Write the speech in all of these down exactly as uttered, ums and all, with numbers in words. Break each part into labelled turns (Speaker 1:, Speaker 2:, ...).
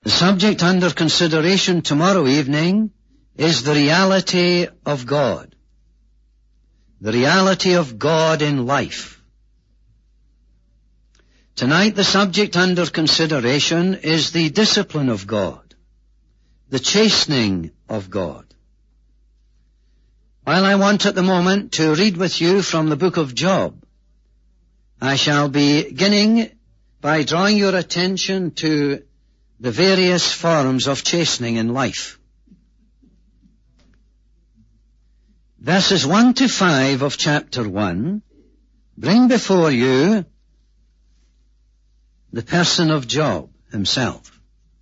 Speaker 1: The subject under consideration tomorrow evening is the reality of God. The reality of God in life. Tonight the subject under consideration is the discipline of God, the chastening of God. While I want at the moment to read with you from the book of Job, I shall be beginning by drawing your attention to the various forms of chastening in life. Verses one to five of chapter one bring before you the person of Job himself.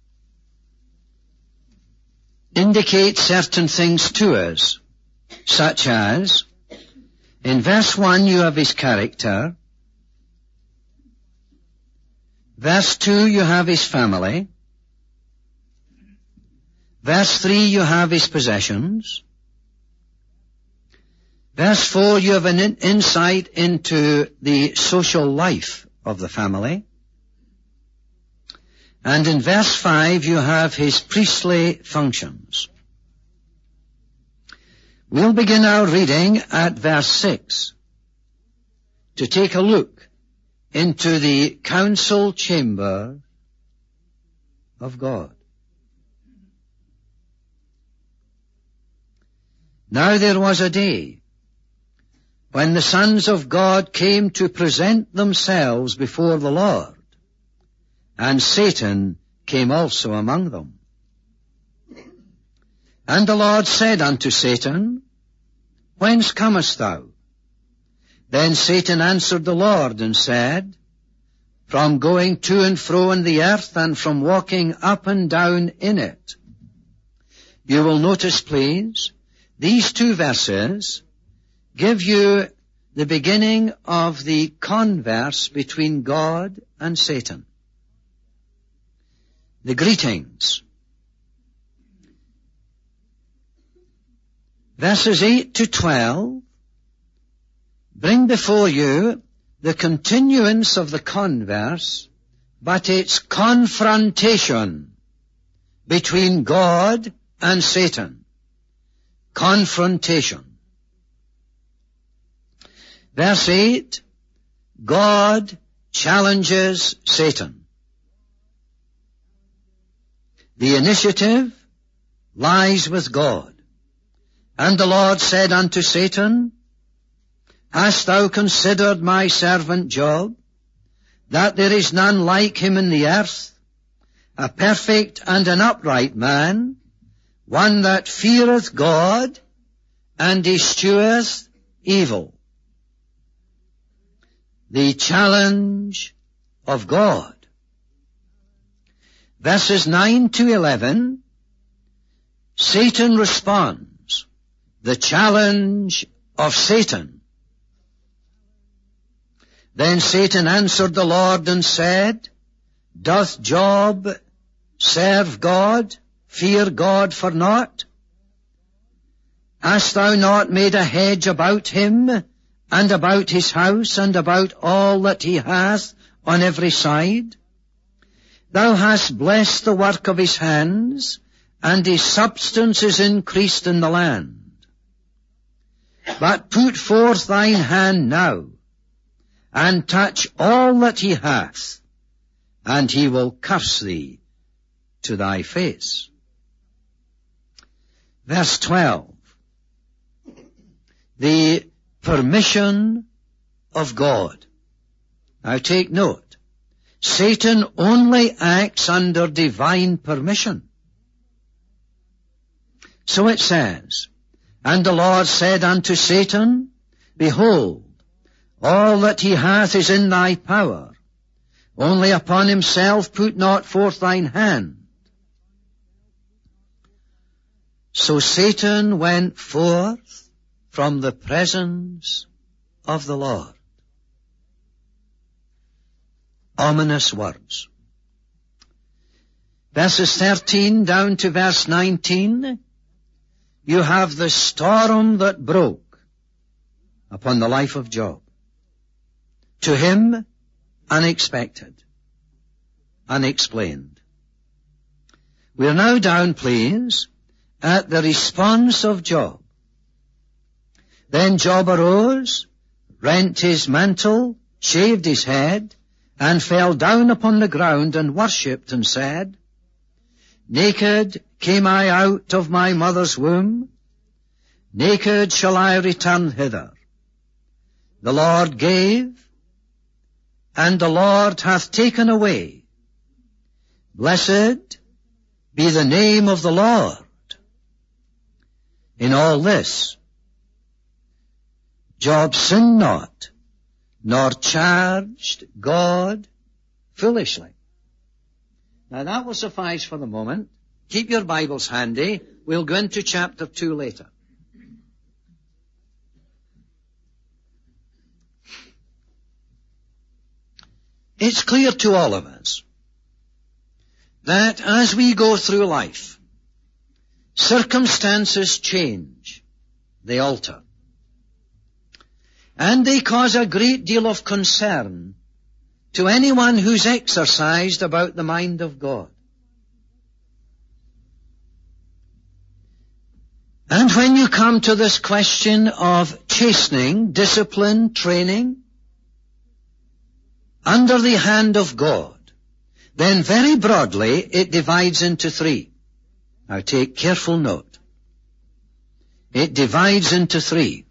Speaker 1: Indicate certain things to us, such as, in verse one you have his character, verse two you have his family, verse three you have his possessions, verse four you have an in- insight into the social life of the family, and in verse five you have his priestly functions. We'll begin our reading at verse six to take a look into the council chamber of God. Now there was a day when the sons of God came to present themselves before the Lord, and Satan came also among them. And the Lord said unto Satan, Whence comest thou? Then Satan answered the Lord and said, From going to and fro in the earth, and from walking up and down in it. You will notice, please, these two verses give you the beginning of the converse between God and Satan. The greetings. Verses eight to twelve bring before you the continuance of the converse, but its confrontation between God and Satan. Confrontation. Verse eight, God challenges Satan. The initiative lies with God. And the Lord said unto Satan, Hast thou considered my servant Job, that there is none like him in the earth, a perfect and an upright man, one that feareth God, and escheweth evil? The challenge of God. Verses nine to eleven, Satan responds. The challenge of Satan. Then Satan answered the Lord and said, Doth Job serve God, fear God for naught? Hast thou not made a hedge about him, and about his house, and about all that he hath on every side? Thou hast blessed the work of his hands, and his substance is increased in the land. But put forth thine hand now, and touch all that he hath, and he will curse thee to thy face. Verse twelve. The permission of God. Now take note. Satan only acts under divine permission. So it says, And the Lord said unto Satan, Behold, all that he hath is in thy power. Only upon himself put not forth thine hand. So Satan went forth from the presence of the Lord. Ominous words. Verses thirteen down to verse nineteen, you have the storm that broke upon the life of Job. To him, unexpected, unexplained. We're now down, please, at the response of Job. Then Job arose, rent his mantle, shaved his head, and fell down upon the ground and worshipped and said, Naked came I out of my mother's womb, naked shall I return hither. The Lord gave, and the Lord hath taken away. Blessed be the name of the Lord. In all this, Job sinned not, nor charged God foolishly. Now that will suffice for the moment. Keep your Bibles handy. We'll go into chapter two later. It's clear to all of us that as we go through life, circumstances change, they alter. And they cause a great deal of concern to anyone who's exercised about the mind of God. And when you come to this question of chastening, discipline, training, under the hand of God, then very broadly it divides into three. Now take careful note. It divides into three.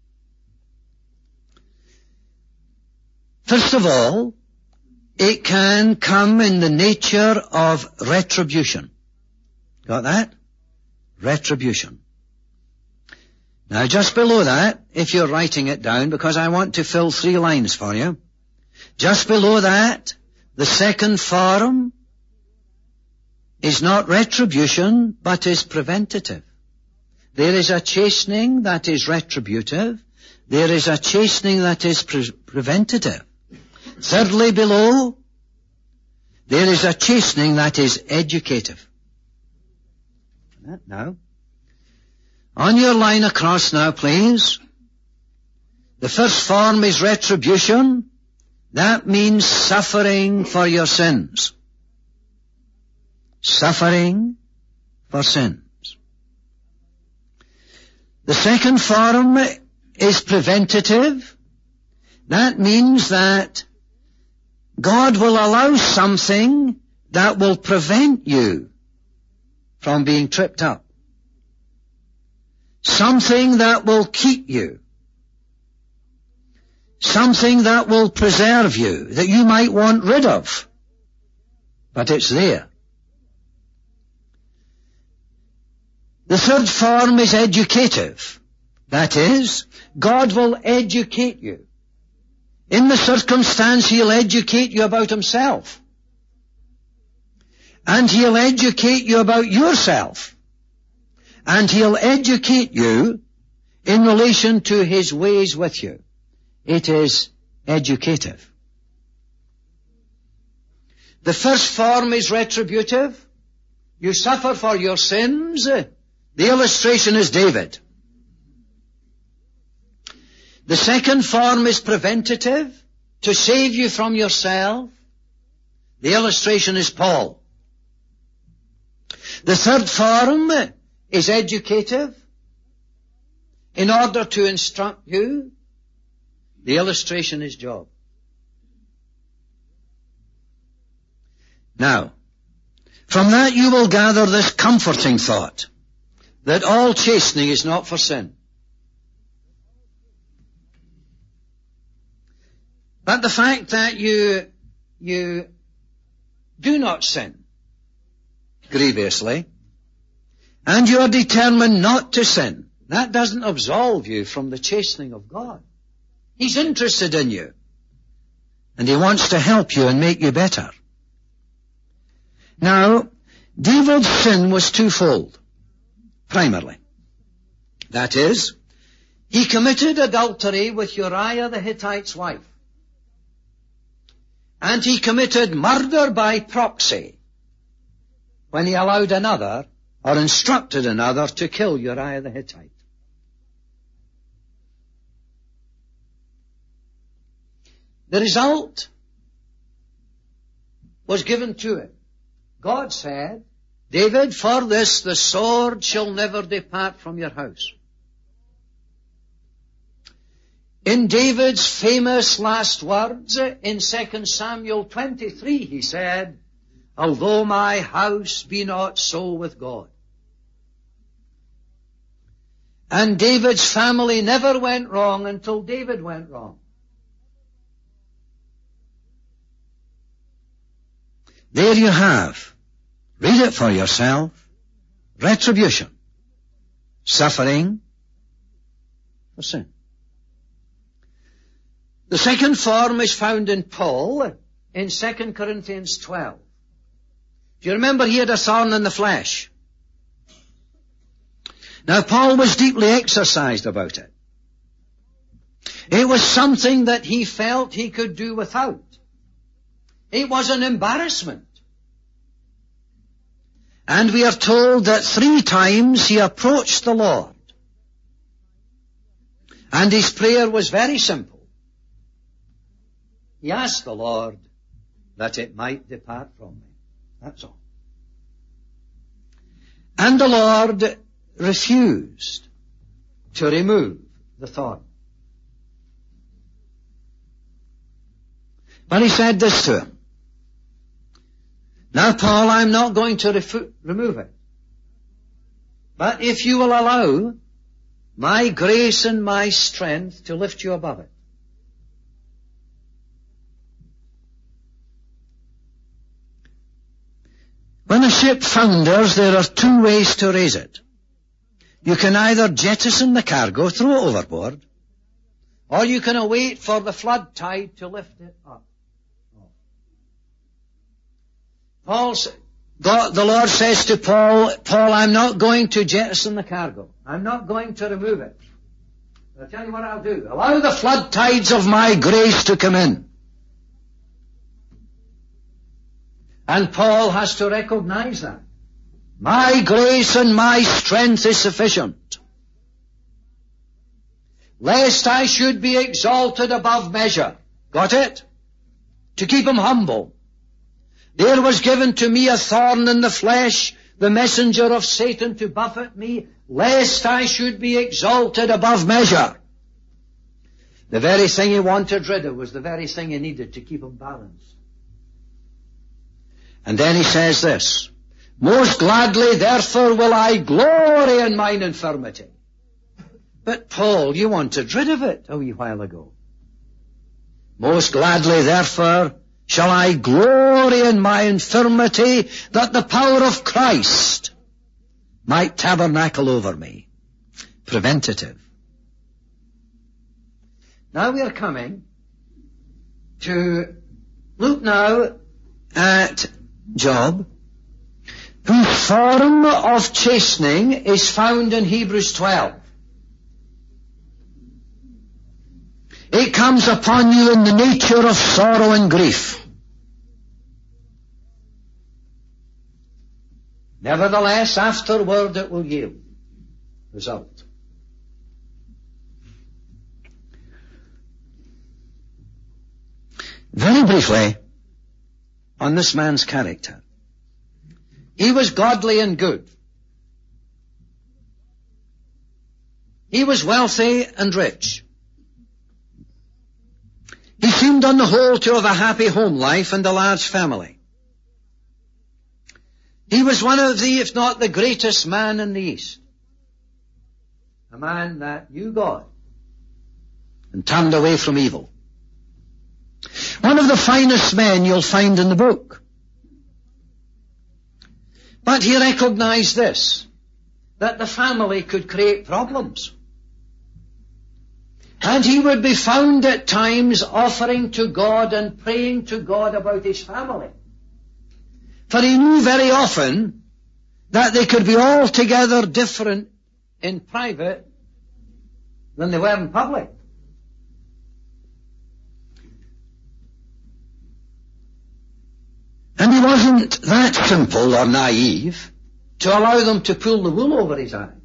Speaker 1: First of all, it can come in the nature of retribution. Got that? Retribution. Now just below that, if you're writing it down, because I want to fill three lines for you, just below that, the second form is not retribution, but is preventative. There is a chastening that is retributive. There is a chastening that is pre- preventative. Thirdly, below, there is a chastening that is educative. Now, on your line across now, please. The first form is retribution. That means suffering for your sins. Suffering for sins. The second form is preventative. That means that God will allow something that will prevent you from being tripped up. Something that will keep you. Something that will preserve you, that you might want rid of. But it's there. The third form is educative. That is, God will educate you. In the circumstance, He'll educate you about Himself. And He'll educate you about yourself. And He'll educate you in relation to His ways with you. It is educative. The first form is retributive. You suffer for your sins. The illustration is David. The second form is preventative, to save you from yourself. The illustration is Paul. The third form is educative, in order to instruct you. The illustration is Job. Now, from that you will gather this comforting thought, that all chastening is not for sin. But the fact that you, you do not sin grievously, and you are determined not to sin, that doesn't absolve you from the chastening of God. He's interested in you, and He wants to help you and make you better. Now, David's sin was twofold, primarily. That is, he committed adultery with Uriah the Hittite's wife. And he committed murder by proxy when he allowed another, or instructed another, to kill Uriah the Hittite. The result was given to him. God said, David, for this the sword shall never depart from your house. In David's famous last words in Second Samuel twenty-three, he said, although my house be not so with God. And David's family never went wrong until David went wrong. There you have. Read it for yourself. Retribution. Suffering for sin. The second form is found in Paul in Second Corinthians twelve. Do you remember he had a thorn in the flesh? Now Paul was deeply exercised about it. It was something that he felt he could do without. It was an embarrassment. And we are told that three times he approached the Lord. And his prayer was very simple. He asked the Lord that it might depart from me. That's all. And the Lord refused to remove the thorn. But he said this to him. Now, Paul, I'm not going to refu- remove it. But if you will allow my grace and my strength to lift you above it. When a ship founders, there are two ways to raise it. You can either jettison the cargo, throw it overboard, or you can await for the flood tide to lift it up. Paul, God, the Lord says to Paul, Paul, I'm not going to jettison the cargo. I'm not going to remove it. I'll tell you what I'll do. Allow the flood tides of my grace to come in. And Paul has to recognize that. My grace and my strength is sufficient. Lest I should be exalted above measure. Got it? To keep him humble. There was given to me a thorn in the flesh, the messenger of Satan to buffet me, lest I should be exalted above measure. The very thing he wanted rid of was the very thing he needed to keep him balanced. And then he says this, most gladly therefore will I glory in mine infirmity. But Paul, you wanted rid of it a wee while ago. Most gladly therefore shall I glory in my infirmity, that the power of Christ might tabernacle over me. Preventative. Now we are coming to look now at Job, whose form of chastening is found in Hebrews twelve. It comes upon you in the nature of sorrow and grief. Nevertheless, afterward it will yield result. Very briefly, on this man's character. He was godly and good. He was wealthy and rich. He seemed on the whole to have a happy home life and a large family. He was one of the, if not the greatest man in the East. A man that knew God and turned away from evil. One of the finest men you'll find in the book. But he recognized this, that the family could create problems. And he would be found at times offering to God and praying to God about his family. For he knew very often that they could be altogether different in private than they were in public. And he wasn't that simple or naive to allow them to pull the wool over his eyes.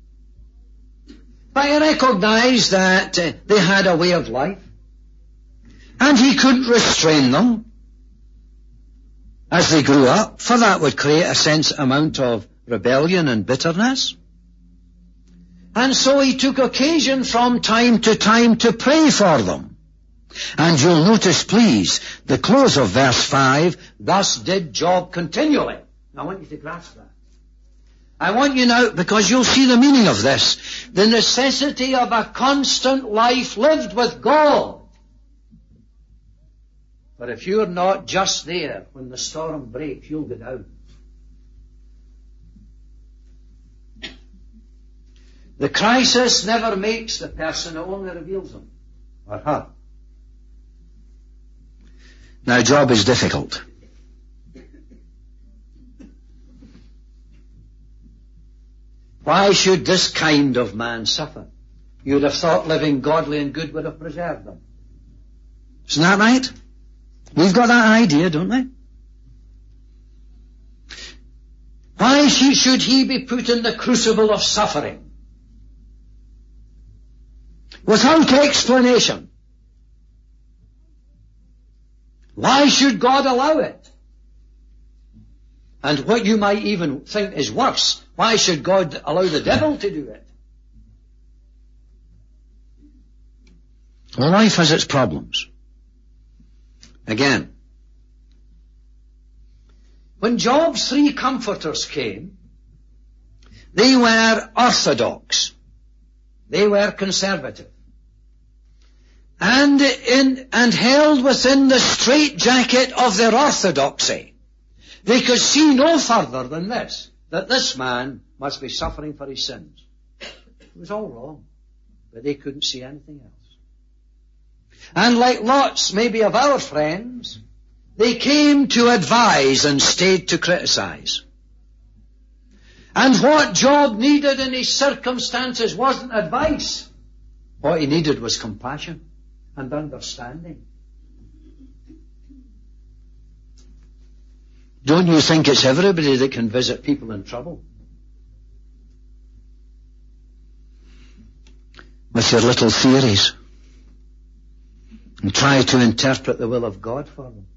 Speaker 1: But he recognized that uh, they had a way of life, and he couldn't restrain them. as they grew up, for that would create a sense amount of rebellion and bitterness. And so he took occasion from time to time to pray for them. And you'll notice, please, the close of verse five, thus did Job continually. Now, I want you to grasp that. I want you now, because you'll see the meaning of this, the necessity of a constant life lived with God. But if you're not just there when the storm breaks, you'll go down. The crisis never makes the person, it only reveals him or her. Now, Job is difficult. Why should this kind of man suffer? You would have thought living godly and good would have preserved them. Isn't that right? We've got that idea, don't we? Why should he be put in the crucible of suffering? Without explanation. Why should God allow it? And what you might even think is worse, why should God allow the devil to do it? Well, life has its problems. Again, when Job's three comforters came, they were orthodox. They were conservative. And in, and held within the straitjacket of their orthodoxy. They could see no further than this, that this man must be suffering for his sins. It was all wrong, but they couldn't see anything else. And like lots, maybe, of our friends, they came to advise and stayed to criticize. And what Job needed in his circumstances wasn't advice. What he needed was compassion and understanding. Don't you think it's everybody that can visit people in trouble? With your little theories. And try to interpret the will of God for them.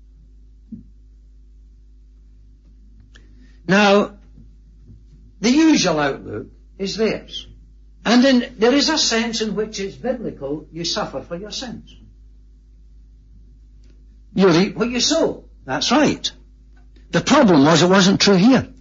Speaker 1: Now, the usual outlook is theirs. And in, there is a sense in which it's biblical, you suffer for your sins. You reap what you sow. That's right. The problem was it wasn't true here.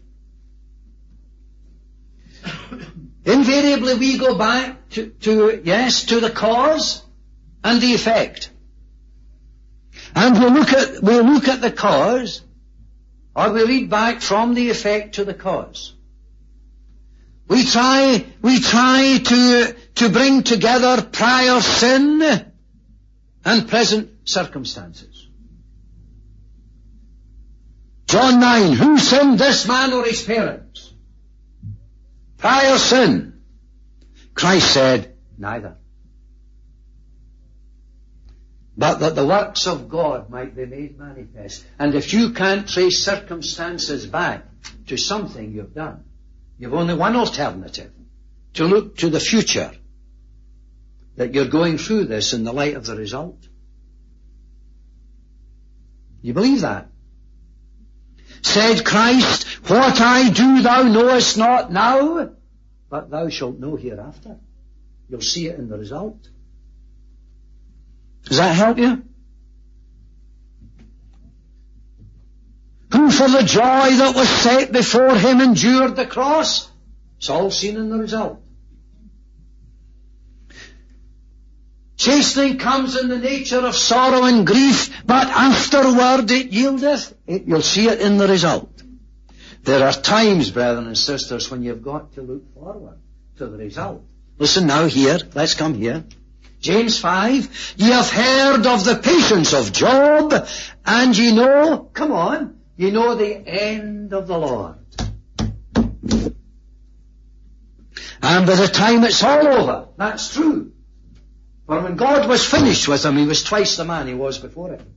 Speaker 1: Invariably we go back to, to, yes, to the cause and the effect. And we look at, we look at the cause, or we read back from the effect to the cause. We try, we try to, to bring together prior sin and present circumstances. John nine, who sinned, this man or his parents? Prior sin. Christ said, neither. But that the works of God might be made manifest. And if you can't trace circumstances back to something you've done, you've only one alternative, to look to the future, that you're going through this in the light of the result. You believe that? Said Christ, what I do thou knowest not now, but thou shalt know hereafter. You'll see it in the result. Does that help you? Who for the joy that was set before him endured the cross? It's all seen in the result. Chastening comes in the nature of sorrow and grief, but afterward it yieldeth. It, you'll see it in the result. There are times, brethren and sisters, when you've got to look forward to the result. Listen now here. Let's come here. James five. Ye have heard of the patience of Job, and ye know, come on, ye know the end of the Lord. And by the time it's all over, that's true. For when God was finished with him, he was twice the man he was before it.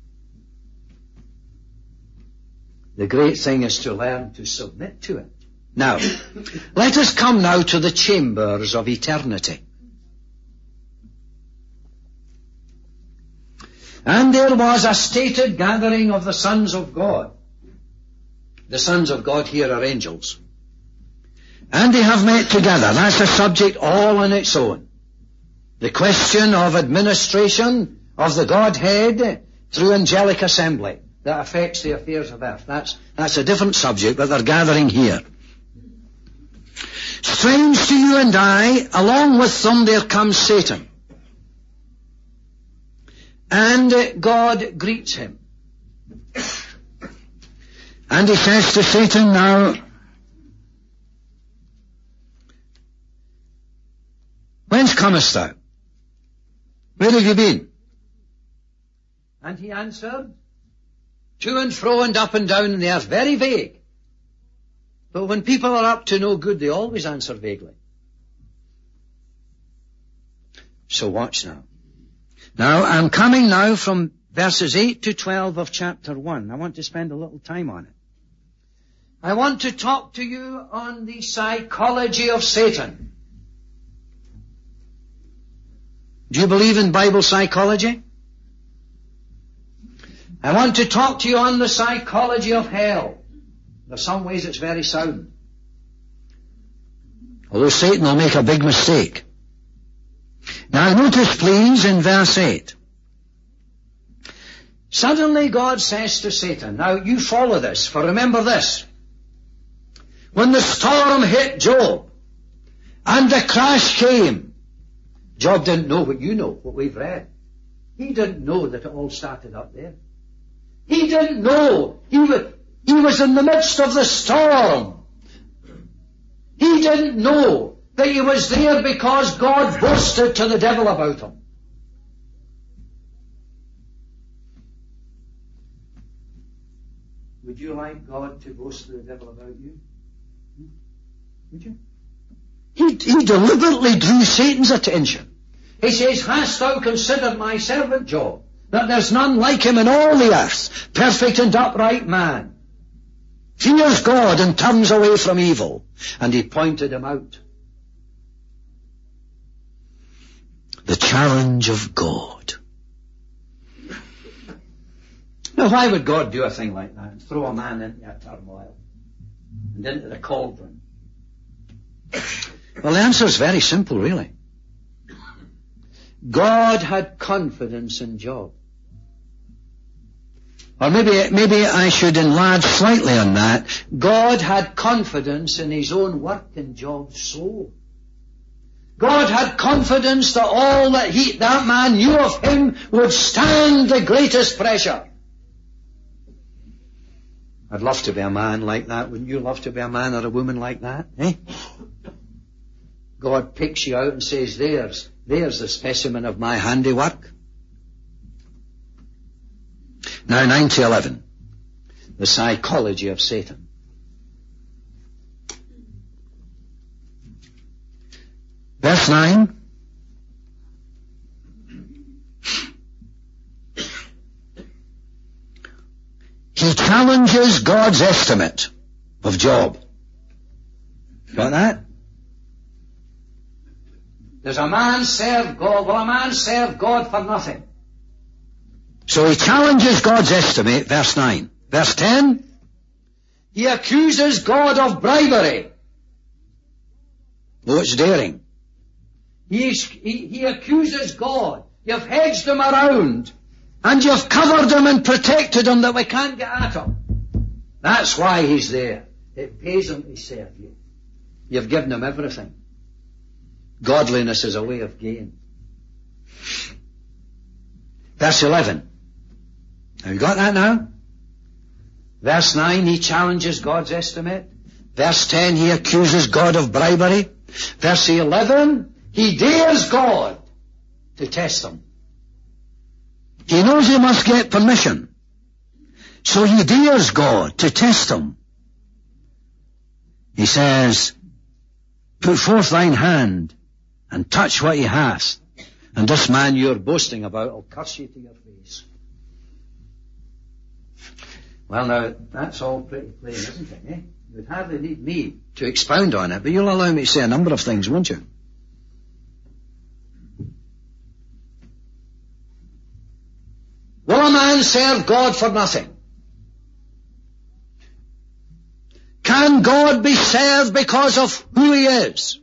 Speaker 1: The great thing is to learn to submit to it. Now, let us come now to the chambers of eternity. And there was a stated gathering of the sons of God. The sons of God here are angels. And they have met together. That's a subject all on its own. The question of administration of the Godhead through angelic assembly that affects the affairs of earth. That's, that's a different subject, but they're gathering here. Strange to you and I, along with them there comes Satan. And God greets him. And he says to Satan, now, whence comest thou? Where have you been? And he answered, to and fro and up and down in the earth, very vague. But when people are up to no good, they always answer vaguely. So watch now. Now, I'm coming now from verses eight to twelve of chapter one. I want to spend a little time on it. I want to talk to you on the psychology of Satan. Do you believe in Bible psychology? I want to talk to you on the psychology of hell. In some ways it's very sound. Although Satan will make a big mistake. Now notice please in verse eight. Suddenly God says to Satan, now you follow this, for remember this. When the storm hit Job, and the crash came, Job didn't know what you know, what we've read. He didn't know that it all started up there. He didn't know. He was, he was in the midst of the storm. He didn't know that he was there because God boasted to the devil about him. Would you like God to boast to the devil about you? Would you? He, he deliberately drew Satan's attention. He says, hast thou considered my servant Job, that there's none like him in all the earth, perfect and upright man, fears God and turns away from evil. And he pointed him out. The challenge of God. Now why would God do a thing like that and throw a man into a turmoil and into the cauldron? Well, the answer is very simple, really. God had confidence in Job. Or maybe, maybe I should enlarge slightly on that. God had confidence in his own work in Job's soul. God had confidence that all that he, that man knew of him would stand the greatest pressure. I'd love to be a man like that. Wouldn't you love to be a man or a woman like that? Eh? God picks you out and says, there's, there's the specimen of my handiwork. Now, nine to eleven. The psychology of Satan. Verse nine. He challenges God's estimate of Job. Got that? Does a man serve God? Will a man serve God for nothing? So he challenges God's estimate, verse nine. Verse ten, he accuses God of bribery. Oh, it's daring. He, he, he accuses God. You've hedged him around, and you've covered him and protected him that we can't get at him. That's why he's there. It pays him to serve you. You've given him everything. Godliness is a way of gain. Verse eleven. Have you got that now? Verse nine, he challenges God's estimate. Verse ten, he accuses God of bribery. Verse eleven, he dares God to test him. He knows he must get permission. So he dares God to test him. He says, put forth thine hand and touch what he hast, and this man you're boasting about will curse you to your face. Well, now, that's all pretty plain, isn't it, eh? You'd hardly need me to expound on it, but you'll allow me to say a number of things, won't you? a man serve God for nothing? Can God be served because of who he is?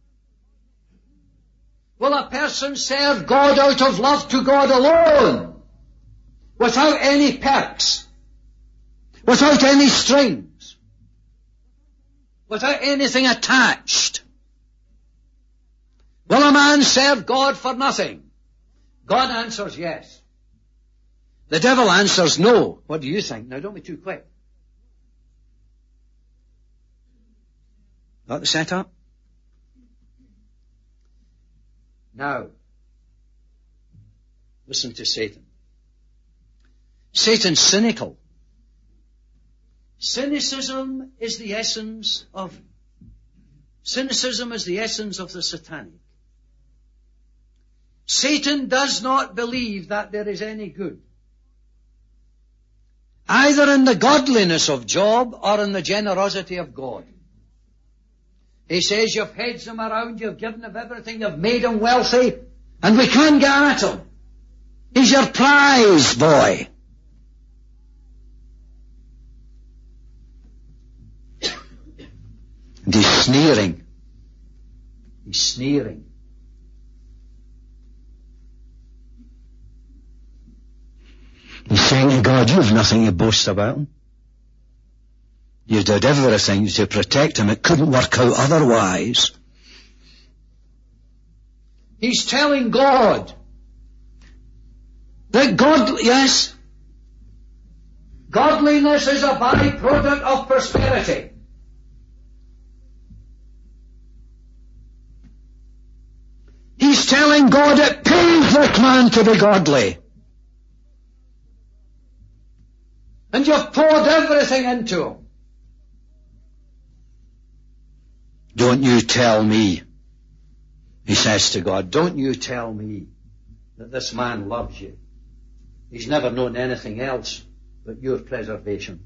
Speaker 1: Will a person serve God out of love to God alone, without any perks, without any strings, without anything attached? Will a man serve God for nothing? God answers yes. The devil answers no. What do you think? Now don't be too quick. Got the setup? Now, listen to Satan. Satan's cynical. Cynicism is the essence of, cynicism is the essence of the satanic. Satan does not believe that there is any good, either in the godliness of Job or in the generosity of God. He says, you've hedged him around, you've given him everything, you've made him wealthy, and we can't get at him. He's your prize boy. And he's sneering. He's sneering. He's saying to God, you've nothing to boast about him. You did everything to protect him. It couldn't work out otherwise. He's telling God that God, yes, godliness is a byproduct of prosperity. He's telling God it pays that man to be godly. And you've poured everything into him. Don't you tell me, he says to God, don't you tell me that this man loves you. He's never known anything else but your preservation.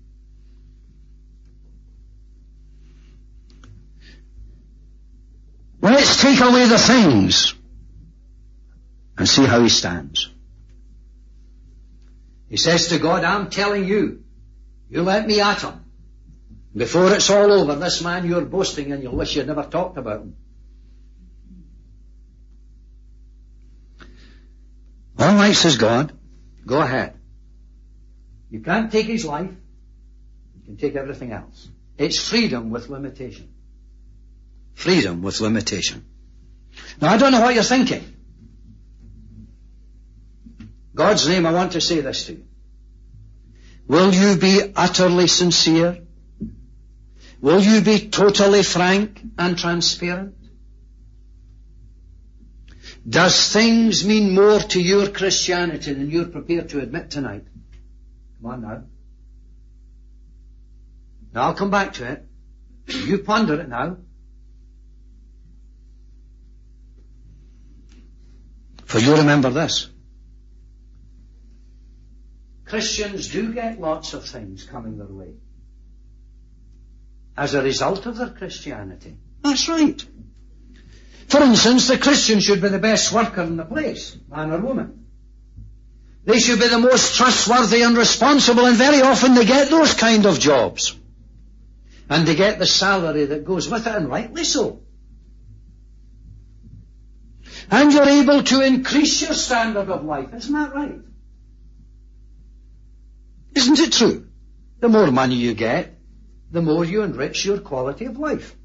Speaker 1: Let's take away the things and see how he stands. He says to God, I'm telling you, you let me at him. Before it's all over, this man you're boasting and you'll wish you'd never talked about him. All right, says God, go ahead. You can't take his life. You can take everything else. It's freedom with limitation. Freedom with limitation. Now, I don't know what you're thinking. God's name, I want to say this to you. Will you be utterly sincere? Will you be totally frank and transparent? Does things mean more to your Christianity than you're prepared to admit tonight? Come on now. Now I'll come back to it. You ponder it now. For you remember this. Christians do get lots of things coming their way as a result of their Christianity. That's right. For instance, the Christian should be the best worker in the place, man or woman. They should be the most trustworthy and responsible, and very often they get those kind of jobs. And they get the salary that goes with it, and rightly so. And you're able to increase your standard of life. Isn't that right? Isn't it true? The more money you get, the more you enrich your quality of life.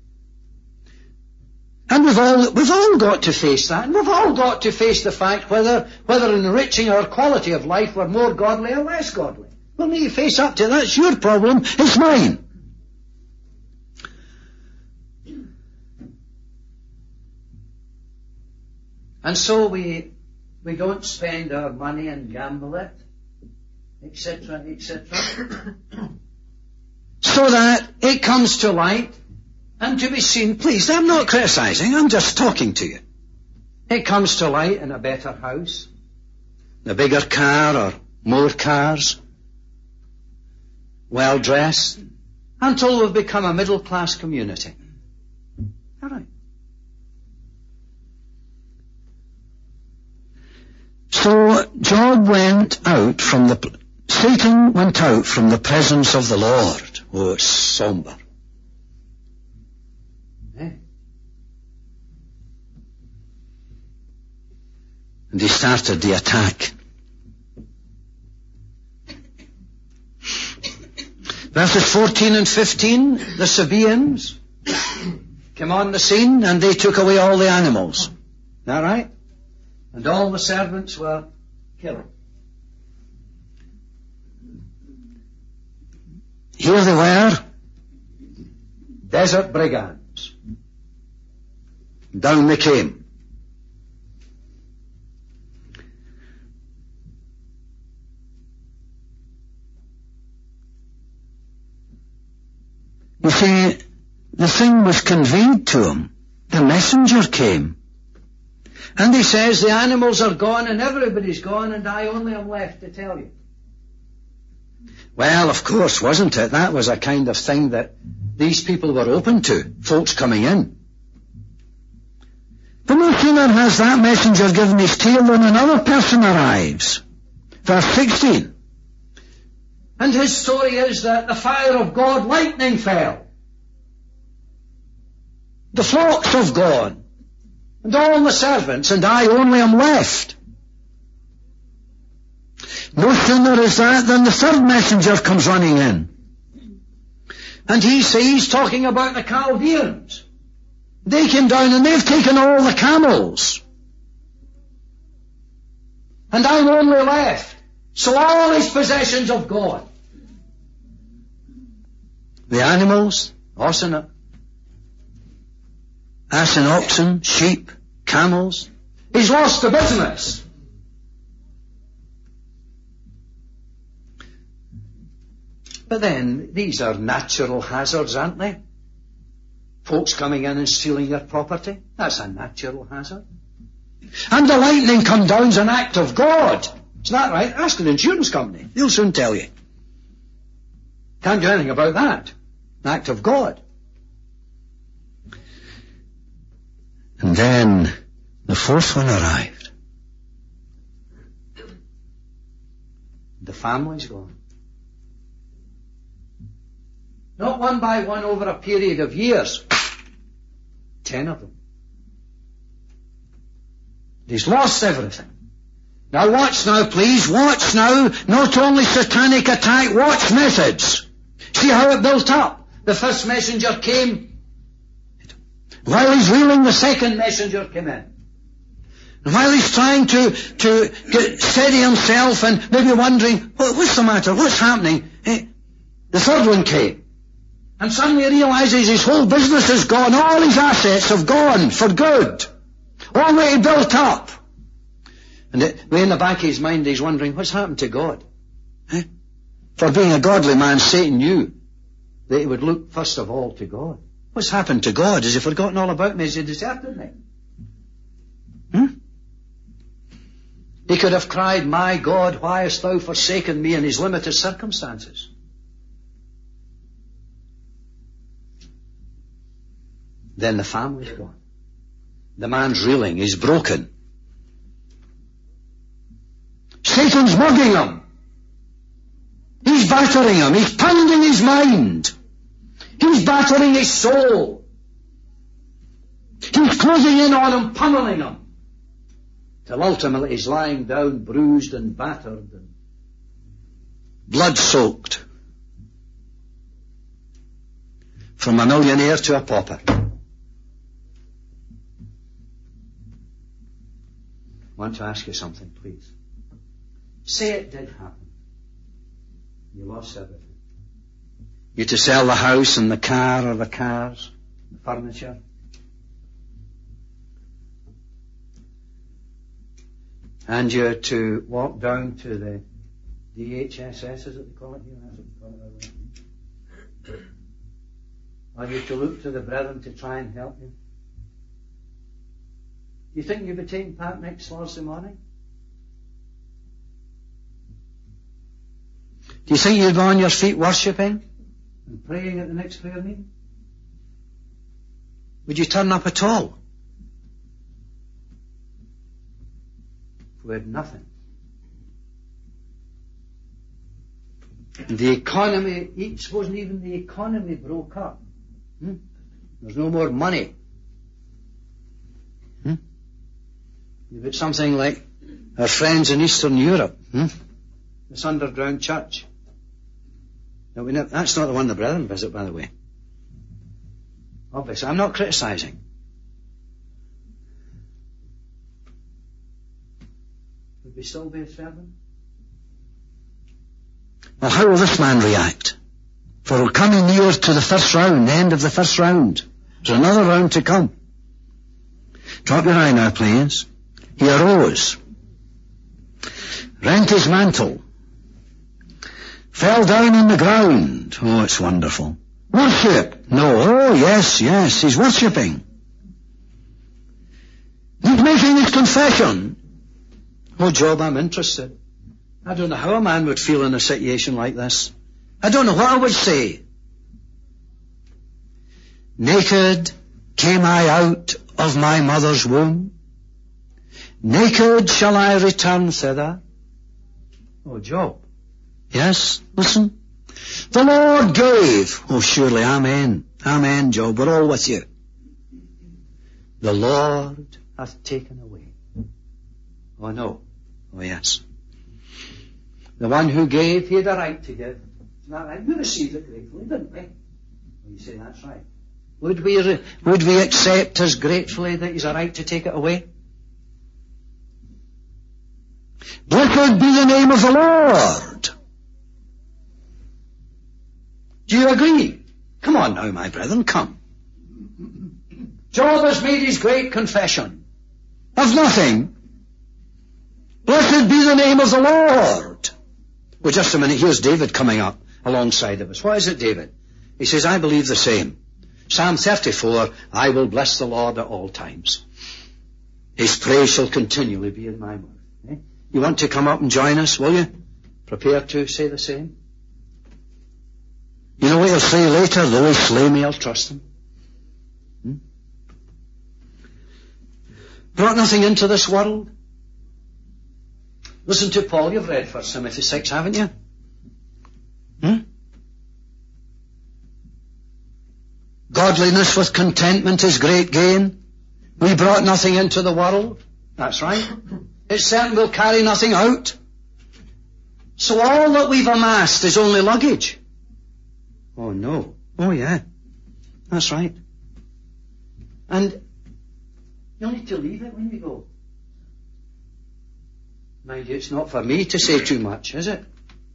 Speaker 1: And we've all, we've all got to face that, and we've all got to face the fact whether, whether enriching our quality of life we're more godly or less godly. We'll need to face up to that. It's your problem, it's mine. And so we, we don't spend our money and gamble it, et cetera, et cetera, so that it comes to light and to be seen. Please, I'm not criticizing, I'm just talking to you. It comes to light in a better house, a bigger car or more cars, well dressed, until we've become a middle class community. All right. So Job went out from the, Satan went out from the presence of the Lord. Oh, it's somber. Eh? And he started the attack. Verses fourteen and fifteen, the Sabaeans came on the scene and they took away all the animals. Is that right? And all the servants were killed. Here they were, desert brigands. Down they came. You see, the thing was conveyed to him. The messenger came. And he says, the animals are gone and everybody's gone and I only am left to tell you. Well, of course, wasn't it? That was a kind of thing that these people were open to, folks coming in. But no sooner has that messenger given his tale than another person arrives. Verse sixteen. And his story is that the fire of God, lightning fell. The flocks have gone. And all the servants, and I only am left. No sooner is that than the third messenger comes running in. And he says, he's talking about the Chaldeans. They came down and they've taken all the camels. And I'm only left. So all his possessions have gone. The animals, horse and ass and oxen, sheep, camels. He's lost the business. But then, these are natural hazards, aren't they? Folks coming in and stealing their property. That's a natural hazard. And the lightning come down's an act of God. Is that right? Ask an insurance company. They'll soon tell you. Can't do anything about that. An act of God. And then the fourth one arrived. The family's gone. Not one by one over a period of years. Ten of them. He's lost everything. Now watch now, please. Watch now. Not only satanic attack, watch methods. See how it built up. The first messenger came. While he's reeling, the second messenger came in. And while he's trying to, to get steady himself and maybe wondering, what, what's the matter? What's happening? Eh, the third one came. And suddenly he realizes his whole business is gone. All his assets have gone for good. All that he built up. And it, way in the back of his mind he's wondering, what's happened to God? Eh? For being a godly man, Satan knew that he would look first of all to God. What's happened to God? Has he forgotten all about me? Has he deserted me? Hmm? He could have cried, my God, why hast thou forsaken me in his limited circumstances? Then the family's gone. The man's reeling. He's broken. Satan's mugging him. He's battering him. He's pounding his mind. He's battering his soul. He's closing in on him, pummeling him. Till ultimately he's lying down, bruised and battered and blood-soaked. From a millionaire to a pauper. I want to ask you something, please. Say it did happen. You lost everything. You to sell the house and the car or the cars, the furniture. And you're to walk down to the D H S S, is it they call it here? That's what they call it. Are you to look to the brethren to try and help you? Do you think you'll be taking part next Thursday morning? Do you think you'll be on your feet worshipping and praying at the next prayer meeting? Would you turn up at all? who had nothing. The economy, each wasn't even the economy broke up. Hmm? There's no more money. Hmm? You've got something like our friends in Eastern Europe, hmm? This underground church. Now, we never, that's not the one the brethren visit, by the way. Obviously, I'm not criticising. Would we still be serving? Well, how will this man react? For we're coming near to the first round, the end of the first round. There's another round to come. Drop your eye now, please. He arose, rent his mantle, fell down on the ground. Oh, it's wonderful. Worship. No, oh, yes, yes, he's worshipping. He's making his confession. Oh, Job, I'm interested. I don't know how a man would feel in a situation like this. I don't know what I would say. Naked came I out of my mother's womb. Naked shall I return thither. Oh, Job. Yes, listen. The Lord gave. Oh, surely, amen. Amen, Job. We're all with you. The Lord hath taken away. Oh, no. Oh, yes. The one who gave, he had a right to give. Isn't that right? We received it gratefully, didn't we? Well, you say that's right. Would we, re- would we accept as gratefully that he's a right to take it away? Blessed be the name of the Lord. Do you agree? Come on now, my brethren, come. Job has made his great confession of nothing. Blessed be the name of the Lord. Well, just a minute, here's David coming up alongside of us. What is it, David? He says, I believe the same. Psalm thirty-four, I will bless the Lord at all times. His praise shall continually be in my mouth. Eh? You want to come up and join us, will you? Prepare to say the same. You know what he'll say later? Though he slay me, I'll trust him. Hmm? Brought nothing into this world. Listen to Paul. You've read First Timothy six, haven't you? Hmm? Godliness with contentment is great gain. We brought nothing into the world. That's right. It certainly will carry nothing out. So all that we've amassed is only luggage. Oh no. Oh yeah. That's right. And you'll need to leave it when you go. Mind you, it's not for me to say too much, is it?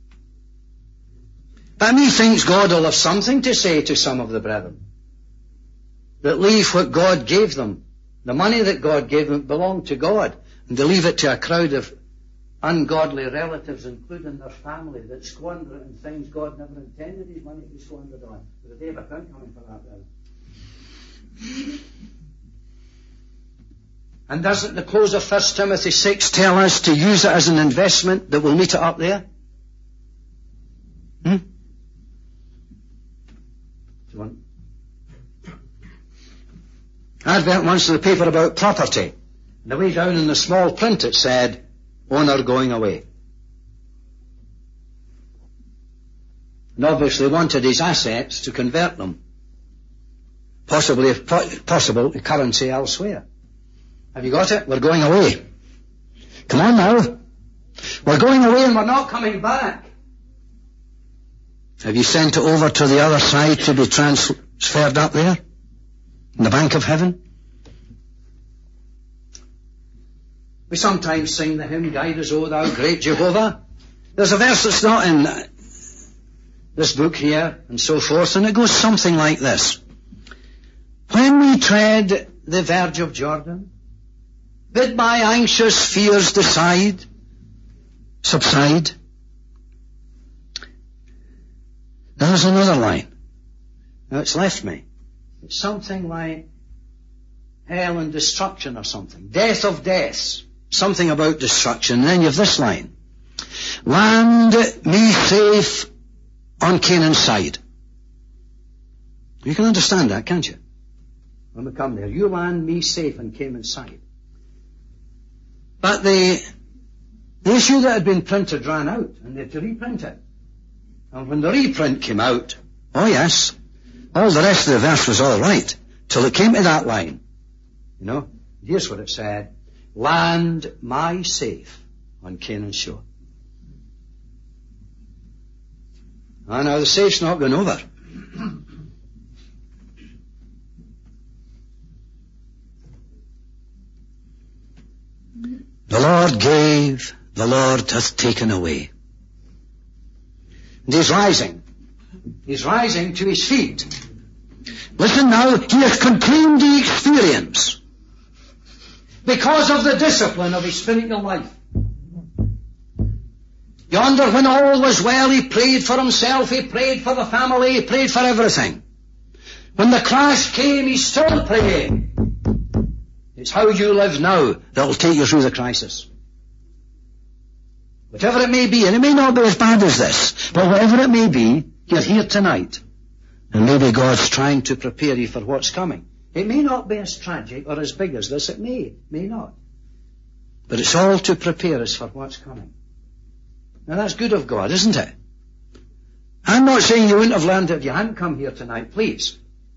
Speaker 1: But methinks God will have something to say to some of the brethren that leave what God gave them. The money that God gave them belonged to God, and they leave it to a crowd of ungodly relatives, including their family, that squander it on things God never intended his money to be squandered on. There's a day of account coming for that, brother. And doesn't the close of First Timothy six tell us to use it as an investment that will meet it up there? Hmm? Advent once in the paper about property. And the way down in the small print it said, owner going away. And obviously wanted his assets to convert them. Possibly, if possible, to currency elsewhere. Have you got it? We're going away. Come on now. We're going away and we're not coming back. Have you sent it over to the other side to be transferred up there? In the bank of heaven? We sometimes sing the hymn, Guide us, O thou great Jehovah. There's a verse that's not in this book here, and so forth, and it goes something like this. When we tread the verge of Jordan, bid my anxious fears decide, subside. Now there's another line. Now it's left me. It's something like hell and destruction or something. Death of deaths. Something about destruction. And then you have this line. Land me safe on Canaan's side. You can understand that, can't you? When we come there. You land me safe on Canaan's side. But the The issue that had been printed ran out, and they had to reprint it. And when the reprint came out, oh yes, all the rest of the verse was all right, till it came to that line. You know, here's what it said: land my safe on Canaan's shore. Ah, now the safe's not going over. The Lord gave, the Lord hath taken away. And he's rising. He's rising to his feet. Listen now, he has contained the experience because of the discipline of his spiritual life. Yonder, when all was well, he prayed for himself, he prayed for the family, he prayed for everything. When the crash came, he's still praying. It's how you live now that'll take you through the crisis. Whatever it may be, and it may not be as bad as this, but whatever it may be, you're here tonight. And maybe God's trying to prepare you for what's coming. It may not be as tragic or as big as this, it may, may not. But it's all to prepare us for what's coming. Now that's good of God, isn't it? I'm not saying you wouldn't have learned it if you hadn't come here tonight, please.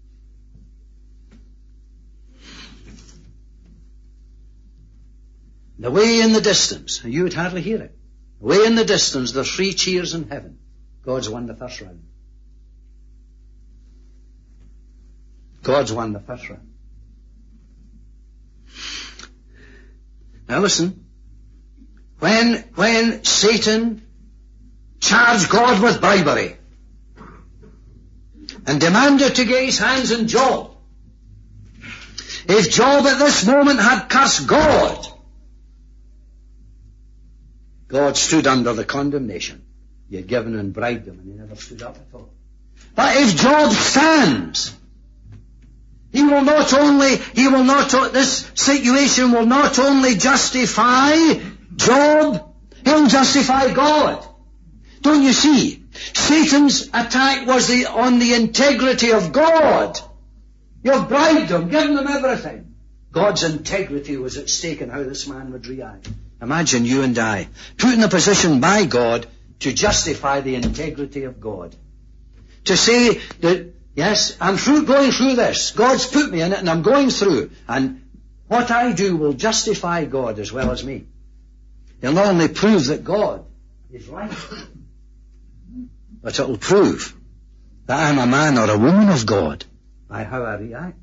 Speaker 1: And away in the distance, and you would hardly hear it, away in the distance, there's three cheers in heaven. God's won the first round. God's won the first round. Now listen. When, when Satan charged God with bribery and demanded to get his hands on Job, if Job at this moment had cursed God, God stood under the condemnation he had given and bribed him, and he never stood up at all. But if Job stands, he will not only, he will not, this situation will not only justify Job, he'll justify God. Don't you see? Satan's attack was the, on the integrity of God. You've bribed him, given him everything. God's integrity was at stake in how this man would react. Imagine you and I, put in a position by God to justify the integrity of God. To say that, yes, I'm through going through this. God's put me in it and I'm going through. And what I do will justify God as well as me. It'll not only prove that God is right, but it'll prove that I'm a man or a woman of God by how I react.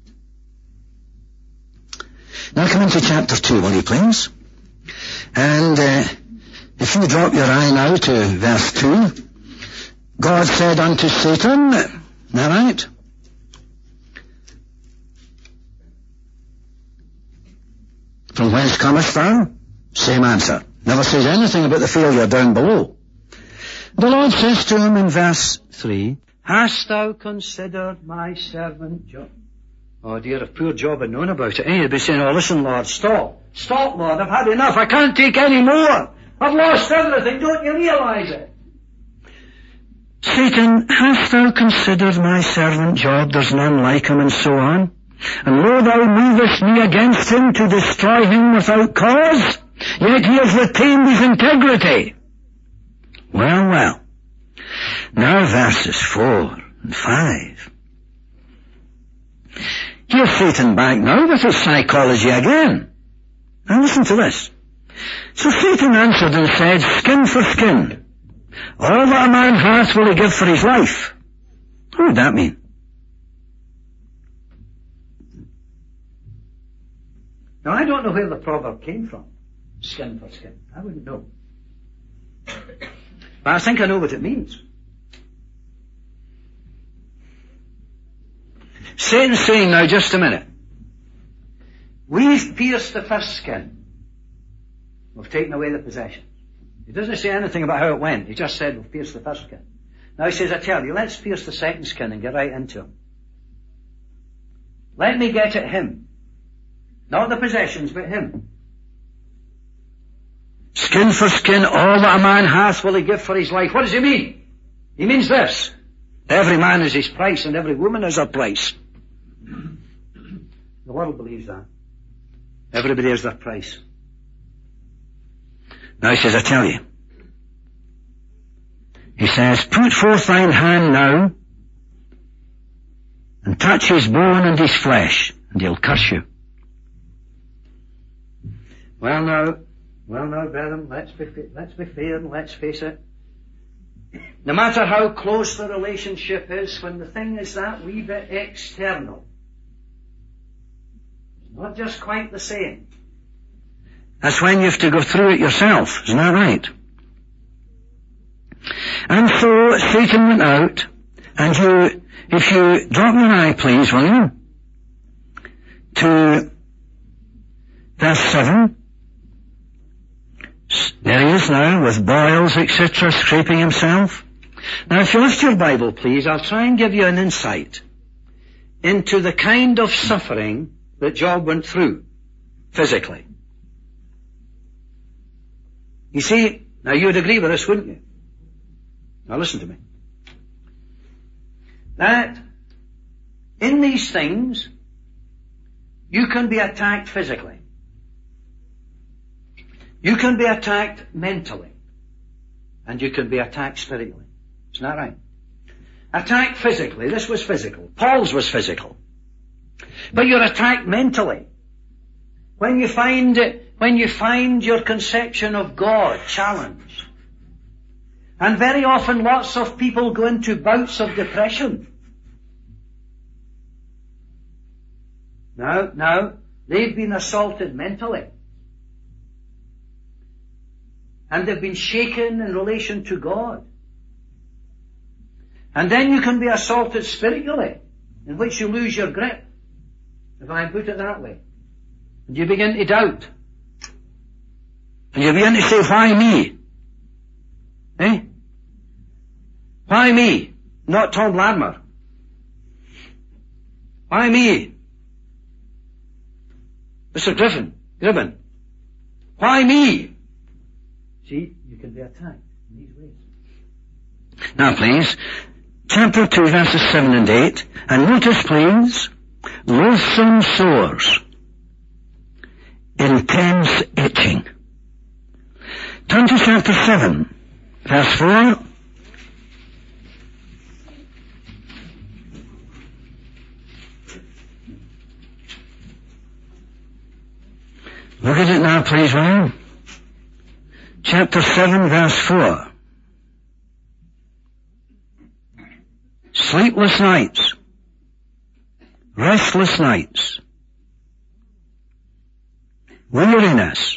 Speaker 1: Now come into chapter two, will you please? And uh, if you drop your eye now to verse two, God said unto Satan, is that right? From whence comest thou? Same answer. Never says anything about the failure down below. The Lord says to him in verse three, hast thou considered my servant Job? Oh dear, if poor Job had known about it, eh, he'd be saying, oh listen Lord, stop. Stop Lord, I've had enough, I can't take any more. I've lost everything, don't you realize it? Satan, hast thou considered my servant Job? There's none like him, and so on. And lo, thou movest me against him to destroy him without cause, yet he has retained his integrity. Well, well. Now verses four and five. Here's Satan back now with his psychology again. Now listen to this. So Satan answered and said, skin for skin. All that a man hath will he give for his life. What would that mean? Now I don't know where the proverb came from. Skin for skin. I wouldn't know. But I think I know what it means. Satan's saying, now just a minute. We've pierced the first skin. We've taken away the possessions. He doesn't say anything about how it went. He just said we've pierced the first skin. Now he says, I tell you, let's pierce the second skin and get right into him. Let me get at him. Not the possessions, but him. Skin for skin, all that a man hath will he give for his life. What does he mean? He means this. Every man has his price and every woman has her price. The world believes that. Everybody has their price.
Speaker 2: Now he says, I tell you. He says, put forth thine hand now, and touch his bone and his flesh, and he'll curse you.
Speaker 1: Well now, well now, brethren, let's be, let's be fair and let's face it. No matter how close the relationship is, when the thing is that wee bit external, it's not just quite the same.
Speaker 2: That's when you have to go through it yourself, isn't that right? And so Satan went out, and you, if you drop your eye, please, will you, to verse seven. There he is now, with boils, et cetera, scraping himself. Now, if you lift your Bible, please, I'll try and give you an insight into the kind of suffering that Job went through, physically. You see, now you'd agree with this, wouldn't you? Now listen to me. That in these things, you can be attacked physically. You can be attacked mentally. And you can be attacked spiritually. Isn't that right? Attacked physically. This was physical. Paul's was physical. But you're attacked mentally. When you find it, when you find your conception of God challenged. And very often lots of people go into bouts of depression. Now, now, they've been assaulted mentally. And they've been shaken in relation to God. And then you can be assaulted spiritually, in which you lose your grip, if I put it that way. And you begin to doubt. And you begin to say, why me? Eh? Why me? Not Tom Latimer. Why me? Mister Griffin, Gribben. Why me? See, you can be attacked in these ways. Now please, chapter two, verses seven and eight, and notice please, loathsome sores, intense itching. Turn to chapter seven, verse four. Look at it now, please, will you? Chapter seven, verse four. Sleepless nights, restless nights, weariness,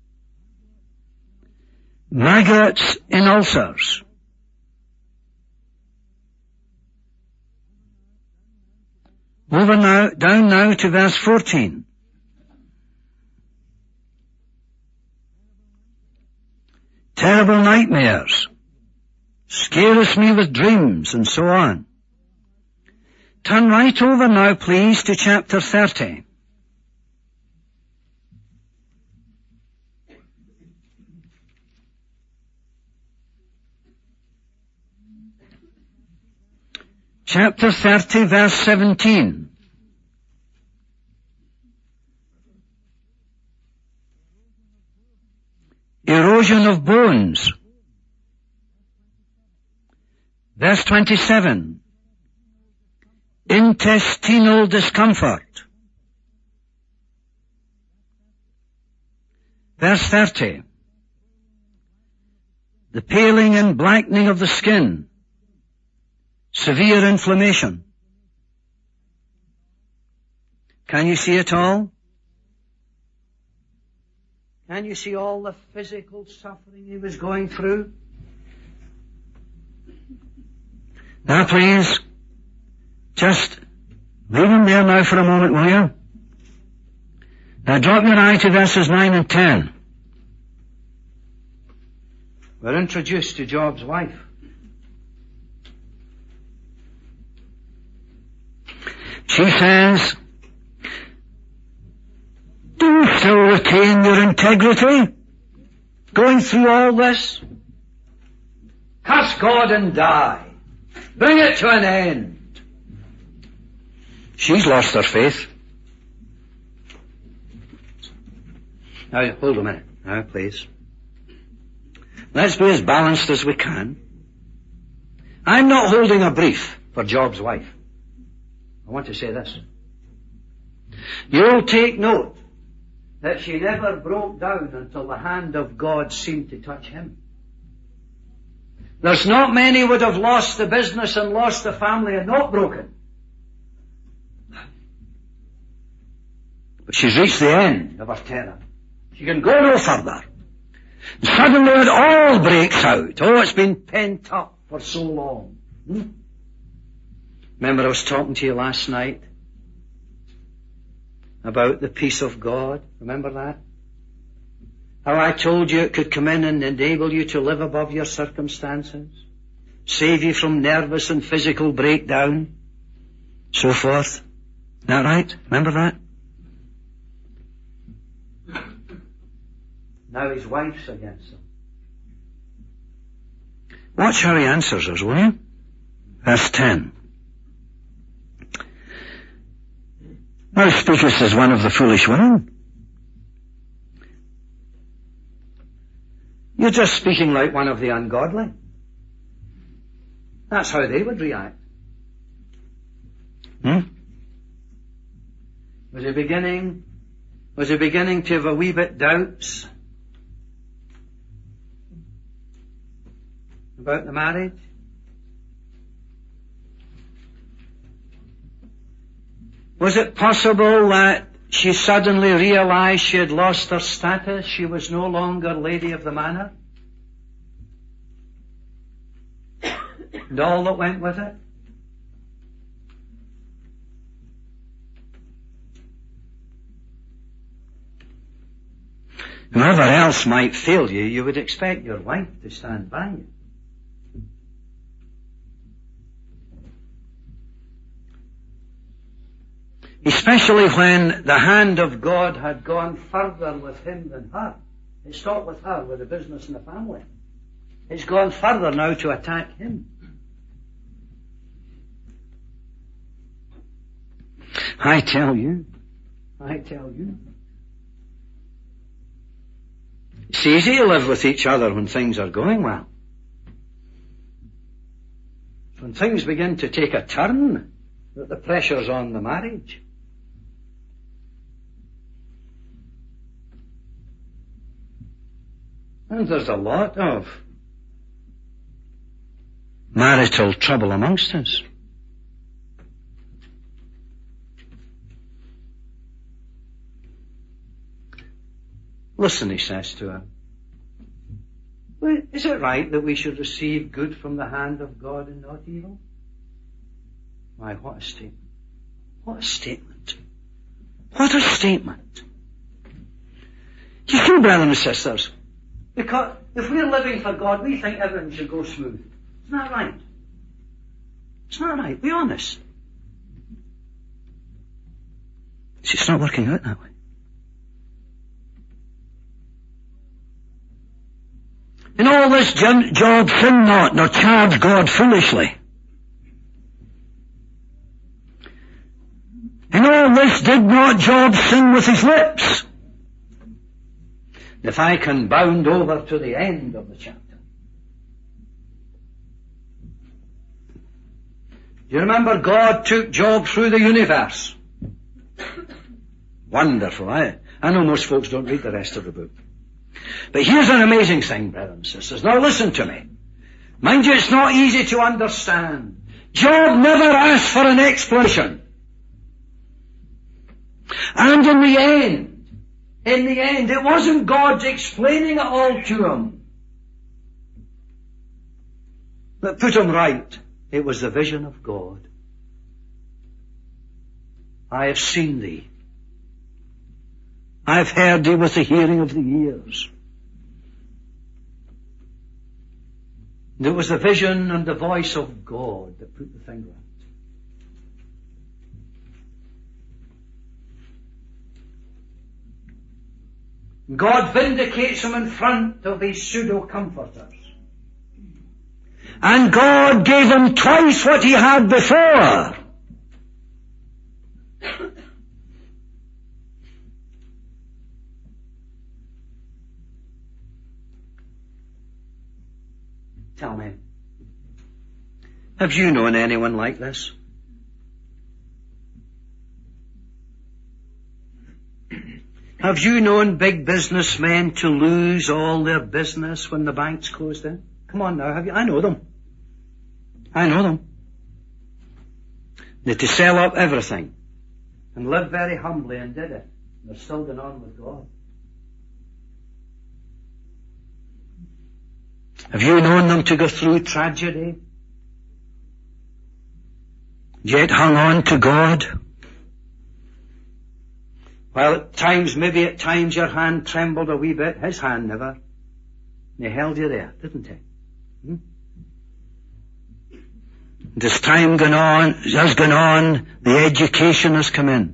Speaker 2: maggots in ulcers, over now, down now to verse fourteen. Terrible nightmares, scareth me with dreams, and so on. Turn right over now, please, to chapter thirty. Chapter thirty, verse seventeen. Erosion of bones. Verse twenty-seven. Intestinal discomfort. Verse thirty. The paling and blackening of the skin. Severe inflammation. Can you see it all? Can you see all the physical suffering he was going through? Now please, just leave him there now for a moment, will you? Now drop your eye to verses nine and ten. We're introduced to Job's wife. She says, do you still retain your integrity? Going through all this? Curse God and die. Bring it to an end. She's lost her faith. Now, hold a minute. Now, please. Let's be as balanced as we can. I'm not holding a brief for Job's wife. I want to say this. You'll take note that she never broke down until the hand of God seemed to touch him. There's not many would have lost the business and lost the family and not broken. But she's reached the end of her terror. She can go no further. And suddenly it all breaks out. Oh, it's been pent up for so long. Hmm? Remember I was talking to you last night about the peace of God. Remember that? How I told you it could come in and enable you to live above your circumstances, save you from nervous and physical breakdown, so forth. Isn't that right? Remember that? Now his wife's against him. Watch how he answers us, will you? Verse ten. Thou speakest as one of the foolish women. You're just speaking like one of the ungodly. That's how they would react. Hmm? Was he beginning, was he beginning to have a wee bit doubts about the marriage? Was it possible that she suddenly realized she had lost her status? She was no longer lady of the manor? And all that went with it? Whoever else might fail you, you would expect your wife to stand by you. Especially when the hand of God had gone further with him than her. It stopped with her, with the business and the family. It's gone further now to attack him. I tell you, I tell you. It's easy to live with each other when things are going well. When things begin to take a turn, that the pressure's on the marriage. And there's a lot of marital trouble amongst us. Listen, he says to her. Well, is it right that we should receive good from the hand of God and not evil? Why, what a statement. What a statement. What a statement. You see, brothers and sisters, because if we're living for God, we think everything should go smooth. Isn't that right? It's not right. Be honest. See, it's not working out that way. In all this, Job sinned not, nor charged God foolishly. In all this, did not Job sin with his lips? If I can bound over to the end of the chapter. Do you remember God took Job through the universe? Wonderful, eh? I know most folks don't read the rest of the book. But here's an amazing thing, brothers and sisters. Now listen to me. Mind you, it's not easy to understand. Job never asked for an explanation. And in the end, in the end, it wasn't God explaining it all to him that put him right. It was the vision of God. I have seen thee. I have heard thee with the hearing of the ears. And it was the vision and the voice of God that put the thing right. God vindicates him in front of these pseudo-comforters. And God gave him twice what he had before. Tell me. Have you known anyone like this? Have you known big businessmen to lose all their business when the banks closed in? Come on now, have you? I know them. I know them. They had to sell up everything and live very humbly and did it. They're still going on with God. Have you known them to go through tragedy, yet hung on to God? Well, at times, maybe at times your hand trembled a wee bit. His hand never. He held you there, didn't he? Hmm? And as time gone on, has gone on, the education has come in.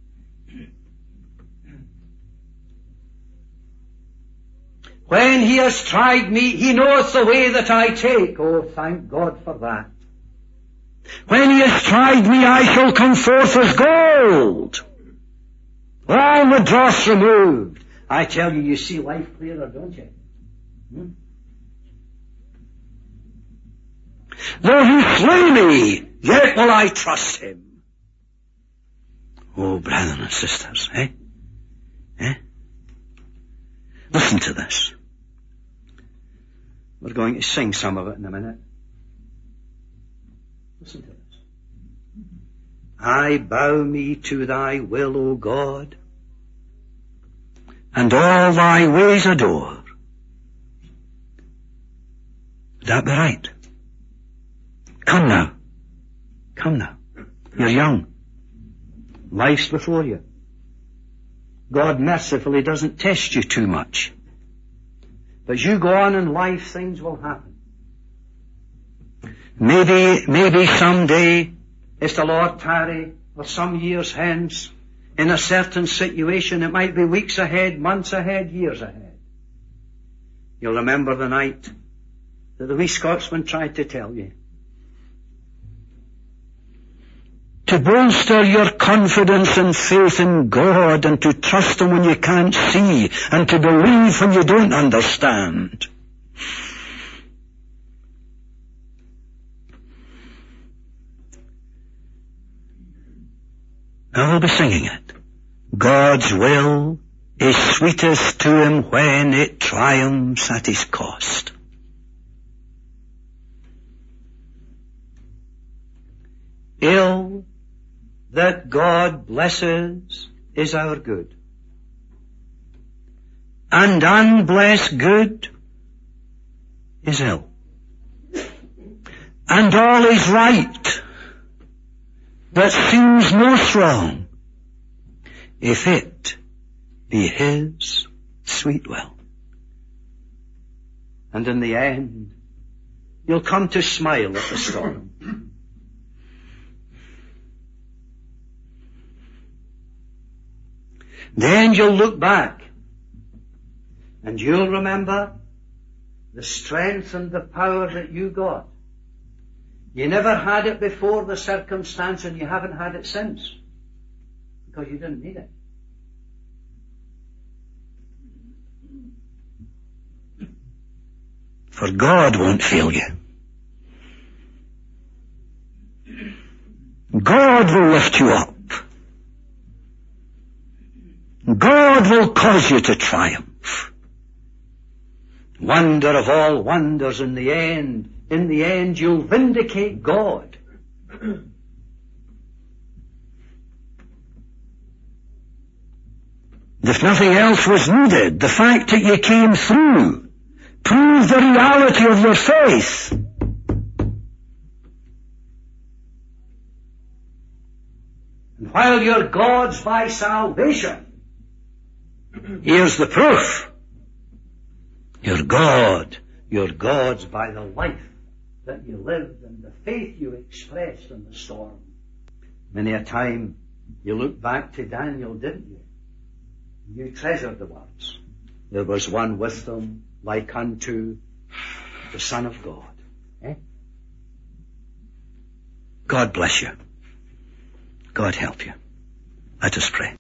Speaker 2: When he has tried me, he knoweth the way that I take. Oh, thank God for that. When he has tried me, I shall come forth as gold. All the dross removed. I tell you, you see life clearer, don't you? Hmm? Though he slay me, yet will I trust him. Oh, brethren and sisters, eh? Eh? Listen to this. We're going to sing some of it in a minute. Listen to this. I bow me to thy will, O God, and all thy ways adore. Would that be right? Come now. Come now. You're young. Life's before you. God mercifully doesn't test you too much. But you go on in life, things will happen. Maybe, maybe someday, if the Lord tarry, or some years hence, in a certain situation, it might be weeks ahead, months ahead, years ahead. You'll remember the night that the wee Scotsman tried to tell you. To bolster your confidence and faith in God, and to trust Him when you can't see, and to believe when you don't understand. Now we'll be singing it. God's will is sweetest to him when it triumphs at his cost. Ill that God blesses is our good, and unblessed good is ill, and all is right that seems most wrong, if it be His sweet will. And in the end, you'll come to smile at the storm. Then you'll look back, and you'll remember the strength and the power that you got. You never had it before the circumstance, and you haven't had it since, because you didn't need it. For God won't fail you. God will lift you up. God will cause you to triumph. Wonder of all wonders, in the end, in the end you'll vindicate God. If nothing else was needed, the fact that you came through proved the reality of your faith. And while you're God's by salvation, here's the proof. You're God. You're God's by the life that you lived and the faith you expressed in the storm. Many a time you look back to Daniel, didn't you? You treasured the words. There was one with them like unto the Son of God. Eh? God bless you. God help you. Let us pray.